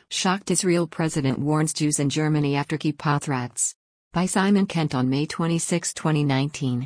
Shocked Israel president warns Jews in Germany after kippah threats. By Simon Kent on May 26, 2019.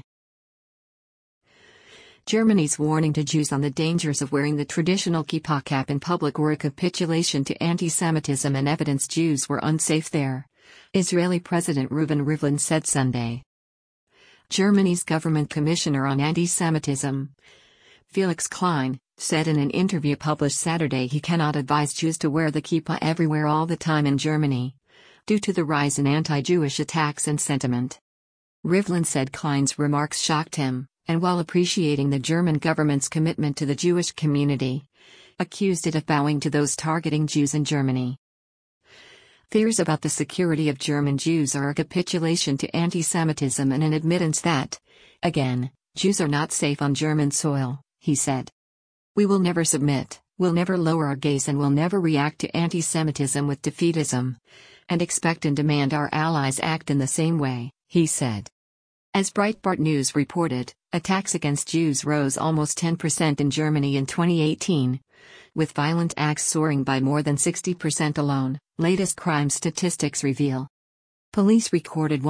Germany's warning to Jews on the dangers of wearing the traditional kippah cap in public were a capitulation to anti-Semitism and evidence Jews were unsafe there, Israeli President Reuven Rivlin said Sunday. Germany's government commissioner on anti-Semitism, Felix Klein, said in an interview published Saturday he cannot advise Jews to wear the kippah everywhere all the time in Germany, due to the rise in anti-Jewish attacks and sentiment. Rivlin said Klein's remarks shocked him, and while appreciating the German government's commitment to the Jewish community, accused it of bowing to those targeting Jews in Germany. Fears about the security of German Jews are a capitulation to anti-Semitism and an admittance that, again, Jews are not safe on German soil, he said. We will never submit, will never lower our gaze and will never react to anti-Semitism with defeatism, and expect and demand our allies act in the same way, he said. As Breitbart News reported, attacks against Jews rose almost 10% in Germany in 2018, with violent acts soaring by more than 60% alone, latest crime statistics reveal. Police recorded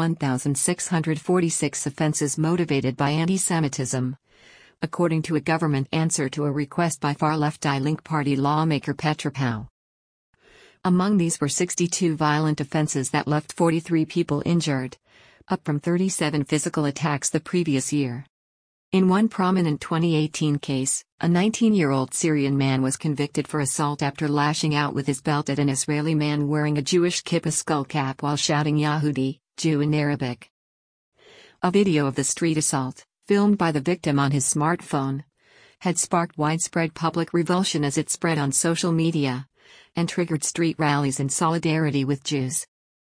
1,646 offenses motivated by anti-Semitism, according to a government answer to a request by far-left Die Linke Party lawmaker Petra Pau. Among these were 62 violent offenses that left 43 people injured, up from 37 physical attacks the previous year. In one prominent 2018 case, a 19-year-old Syrian man was convicted for assault after lashing out with his belt at an Israeli man wearing a Jewish kippah skullcap while shouting Yahudi, Jew in Arabic. A video of the street assault, filmed by the victim on his smartphone, had sparked widespread public revulsion as it spread on social media, and triggered street rallies in solidarity with Jews.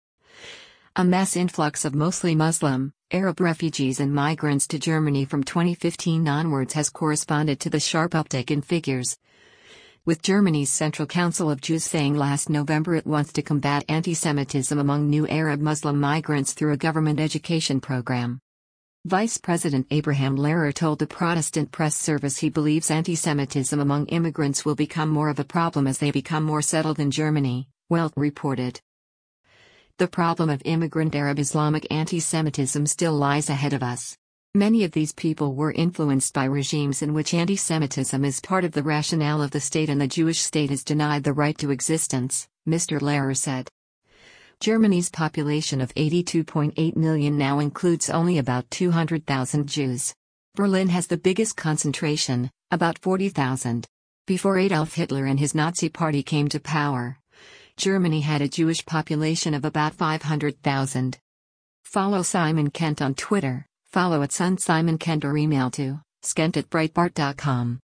A mass influx of mostly Muslim, Arab refugees and migrants to Germany from 2015 onwards has corresponded to the sharp uptick in figures, with Germany's Central Council of Jews saying last November it wants to combat anti-Semitism among new Arab Muslim migrants through a government education program. Vice President Abraham Lehrer told the Protestant press service he believes anti-Semitism among immigrants will become more of a problem as they become more settled in Germany, Welt reported. The problem of immigrant Arab Islamic anti-Semitism still lies ahead of us. Many of these people were influenced by regimes in which anti-Semitism is part of the rationale of the state and the Jewish state is denied the right to existence, Mr. Lehrer said. Germany's population of 82.8 million now includes only about 200,000 Jews. Berlin has the biggest concentration, about 40,000. Before Adolf Hitler and his Nazi party came to power, Germany had a Jewish population of about 500,000. Follow Simon Kent on Twitter, follow @SunSimonKent or email to skent@breitbart.com.